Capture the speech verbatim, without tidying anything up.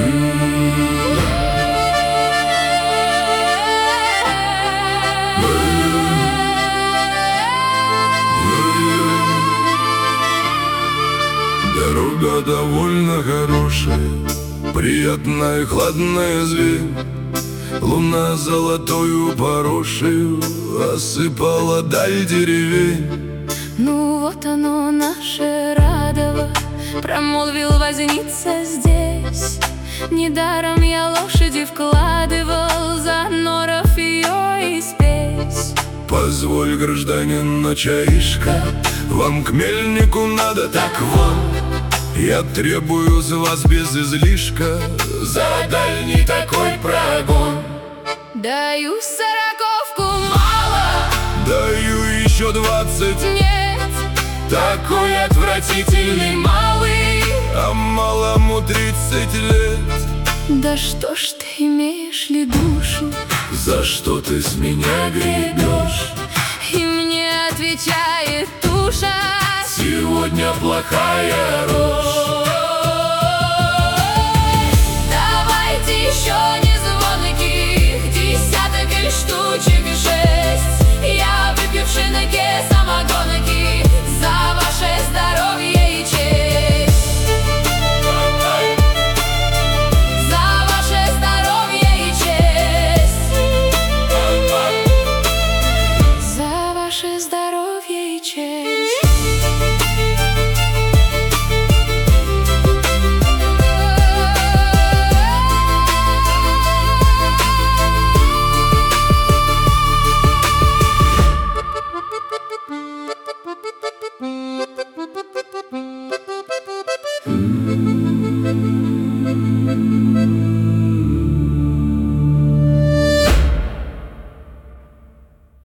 Дорога довольно хорошая, приятная, хладная зверь. Луна золотою порошею осыпала даль деревень. Ну вот оно, наше Радово, промолвил возница здесь. Недаром я лошади вкладывал за норов ее и спесь. Позволь, гражданин начальишка, вам к мельнику надо, так вот. Я требую с вас без излишка за дальний такой прогон. Даю сороковку, мало. Даю еще двадцать. Нет, Такой отвратительный малый. А малому тридцать лет. Да что ж ты имеешь ли душу? За что ты с меня гребешь? И мне отвечает туша: Сегодня плохая рожь. давайте еще незваных десяток или штучек шесть. Я выпивший на ке самогонки за ваше здоровье и честь. За ваше здоровье и честь. За ваше здоровье и честь. Mm-hmm.